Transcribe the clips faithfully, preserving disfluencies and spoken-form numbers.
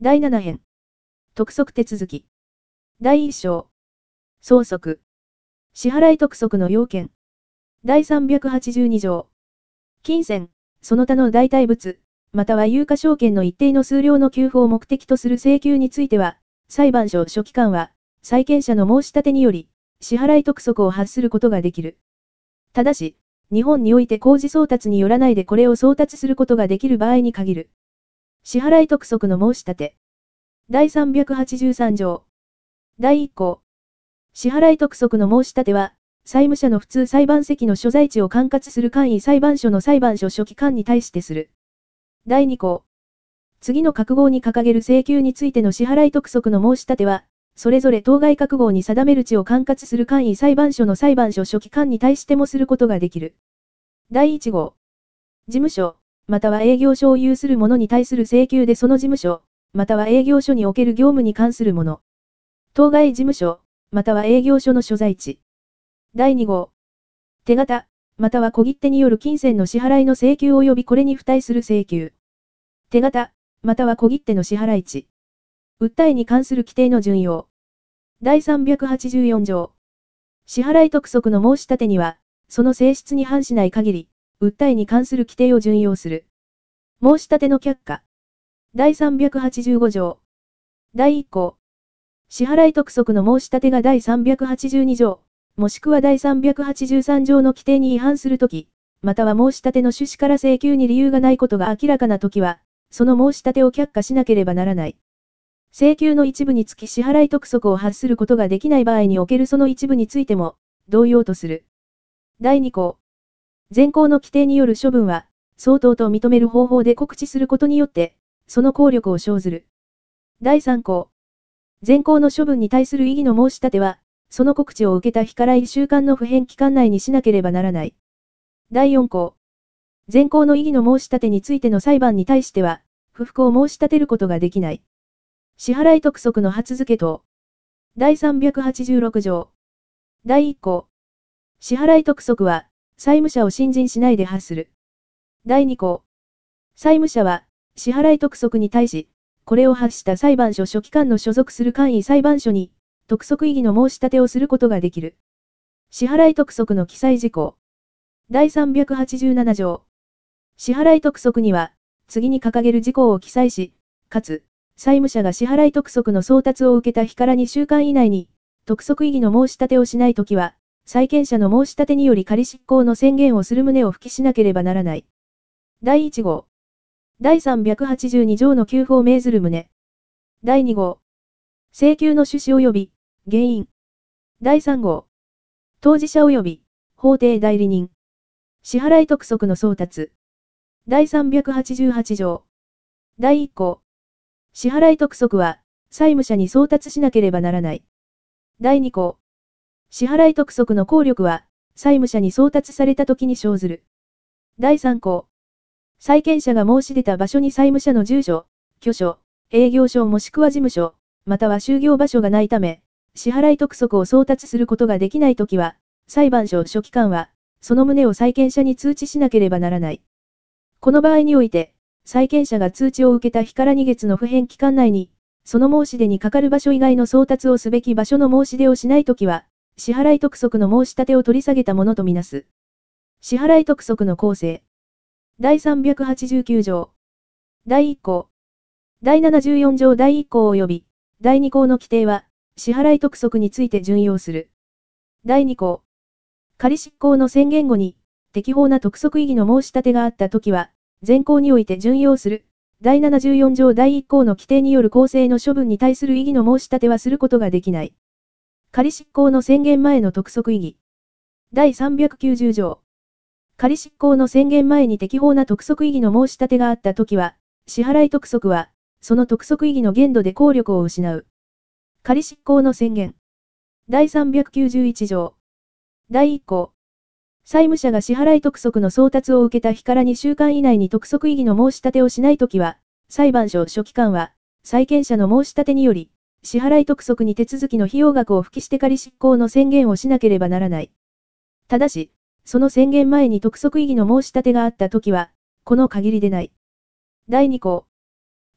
だいなな編。督促手続き。だいいっ章。相続。支払い督促の要件。だいさんびゃくはちじゅうに条。金銭、その他の代替物、または有価証券の一定の数量の給付を目的とする請求については、裁判所書記官は、債権者の申し立てにより、支払い督促を発することができる。ただし、日本において公示送達によらないでこれを送達することができる場合に限る。支払い督促の申し立て。だいさんびゃくはちじゅうさん条。だいいっ項。支払い督促の申し立ては、債務者の普通裁判席の所在地を管轄する簡易裁判所の裁判所書記官に対してする。だいに項。次の各号に掲げる請求についての支払い督促の申し立ては、それぞれ当該各号に定める地を管轄する簡易裁判所の裁判所書記官に対してもすることができる。だいいち号。事務所、または営業所を有する者に対する請求でその事務所、または営業所における業務に関するもの。当該事務所、または営業所の所在地。だいに号。手形、または小切手による金銭の支払いの請求及びこれに付帯する請求。手形、または小切手の支払い地。訴えに関する規定の順用。だいさんびゃくはちじゅうよん条。支払い督促の申し立てには、その性質に反しない限り、訴えに関する規定を順用する。申し立ての却下。だいさんびゃくはちじゅうご条。だいいっ項。支払い督促の申し立てがだいさんびゃくはちじゅうに条、もしくはだいさんびゃくはちじゅうさん条の規定に違反するとき、または申し立ての趣旨から請求に理由がないことが明らかなときは、その申し立てを却下しなければならない。請求の一部につき支払い督促を発することができない場合におけるその一部についても、同様とする。だいに項。前項の規定による処分は、相当と認める方法で告知することによって、その効力を生ずる。だいさん項。前項の処分に対する異議の申し立ては、その告知を受けた日からいっしゅうかんの不返期間内にしなければならない。だいよん項。前項の異議の申し立てについての裁判に対しては、不服を申し立てることができない。支払い督促の初付等。だいさんびゃくはちじゅうろく条。だいいっ項。支払い督促は、債務者を信任しないで発する。だいに項。債務者は、支払い督促に対し、これを発した裁判所書記官の所属する簡易裁判所に、督促異議の申し立てをすることができる。支払い督促の記載事項。だいさんびゃくはちじゅうなな条。支払い督促には、次に掲げる事項を記載し、かつ、債務者が支払い督促の送達を受けた日からにしゅうかん以内に、督促異議の申し立てをしないときは、債権者の申し立てにより仮執行の宣言をする旨を付記しなければならない。だいいち号。だいさんびゃくはちじゅうに条の給付を命ずる旨。だいに号。請求の趣旨及び、原因。だいさん号。当事者及び、法定代理人。支払い督促の送達。だいさんびゃくはちじゅうはち条。だいいっ項。支払い督促は、債務者に送達しなければならない。だいに項。支払い督促の効力は、債務者に送達されたときに生ずる。だいさん項。債権者が申し出た場所に債務者の住所、居所、営業所もしくは事務所、または就業場所がないため、支払い督促を送達することができないときは、裁判所書記官は、その旨を債権者に通知しなければならない。この場合において、債権者が通知を受けた日からにげつの不返期間内に、その申し出にかかる場所以外の送達をすべき場所の申し出をしないときは、支払い督促の申し立てを取り下げたものとみなす。支払い督促の構成。だいさんびゃくはちじゅうきゅう条。だいいっ項。だいななじゅうよん条だいいっ項及び、だいに項の規定は、支払い督促について準用する。だいに項。仮執行の宣言後に、適法な督促異議の申し立てがあったときは、前項において準用する。だいななじゅうよん条だいいっ項の規定による公正の処分に対する異議の申し立てはすることができない。仮執行の宣言前の督促異議。だいさんびゃくきゅうじゅう条。仮執行の宣言前に適法な督促異議の申し立てがあったときは、支払い督促は、その督促異議の限度で効力を失う。仮執行の宣言。だいさんびゃくきゅうじゅういち条。だいいっ項。債務者が支払い督促の送達を受けた日からにしゅうかん以内に督促異議の申し立てをしないときは、裁判所書記官は、債権者の申し立てにより、支払い督促に手続きの費用額を付記して仮執行の宣言をしなければならない。ただし、その宣言前に督促異議の申し立てがあったときは、この限りでない。だいに項。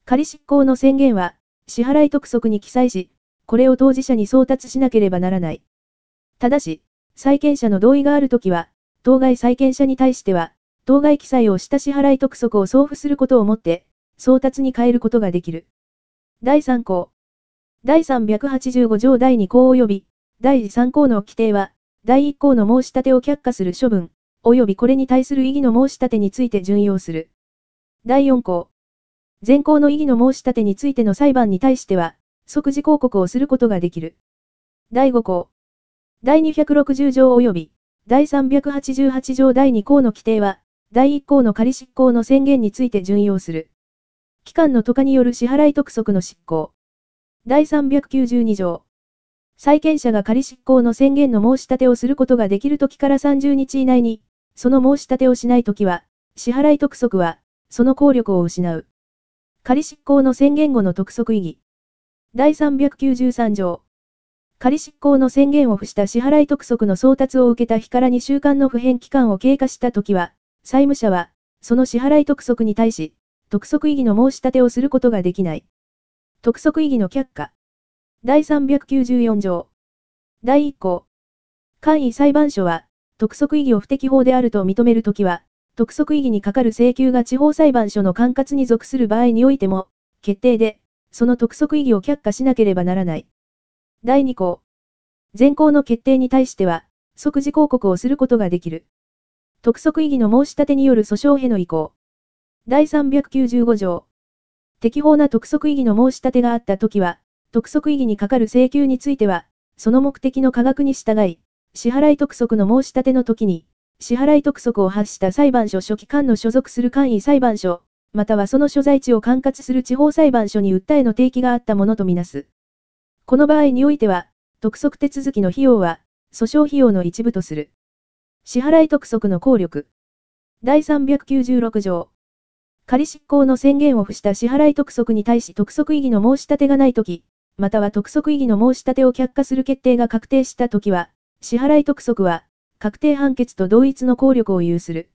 仮執行の宣言は、支払い督促に記載し、これを当事者に送達しなければならない。ただし、債権者の同意があるときは、当該債権者に対しては、当該記載をした支払い督促を送付することをもって、送達に変えることができる。だいさん項。だいさんびゃくはちじゅうご条だいに項及び、だいさん項の規定は、だいいっ項の申し立てを却下する処分、及びこれに対する異議の申し立てについて準用する。だいよん項。前項の異議の申し立てについての裁判に対しては、即時抗告をすることができる。だいご項。だいにひゃくろくじゅう条及び、だいさんびゃくはちじゅうはち条だいに項の規定は、だいいっ項の仮執行の宣言について準用する。期間の渡過による支払い督促の執行。だいさんびゃくきゅうじゅうに条。債権者が仮執行の宣言の申し立てをすることができるときからさんじゅうにち以内に、その申し立てをしないときは、支払い督促は、その効力を失う。仮執行の宣言後の督促異議。だいさんびゃくきゅうじゅうさん条。仮執行の宣言を付した支払い督促の送達を受けた日からにしゅうかんの不返期間を経過したときは、債務者は、その支払い督促に対し、督促異議の申し立てをすることができない。督促異議の却下。だいさんびゃくきゅうじゅうよん条。だいいっ項。簡易裁判所は、督促異議を不適法であると認めるときは、督促異議にかかる請求が地方裁判所の管轄に属する場合においても、決定で、その督促異議を却下しなければならない。だいに項。前項の決定に対しては、即時抗告をすることができる。督促異議の申し立てによる訴訟への移行。だいさんびゃくきゅうじゅうご条。適法な督促異議の申し立てがあったときは、督促異議にかかる請求については、その目的の科学に従い、支払い督促の申し立てのときに、支払い督促を発した裁判所書記官の所属する簡易裁判所、またはその所在地を管轄する地方裁判所に訴えの提起があったものとみなす。この場合においては、督促手続きの費用は、訴訟費用の一部とする。支払い督促の効力。だいさんびゃくきゅうじゅうろく条。仮執行の宣言を付した支払い督促に対し督促異議の申し立てがないとき、または督促異議の申し立てを却下する決定が確定したときは、支払い督促は、確定判決と同一の効力を有する。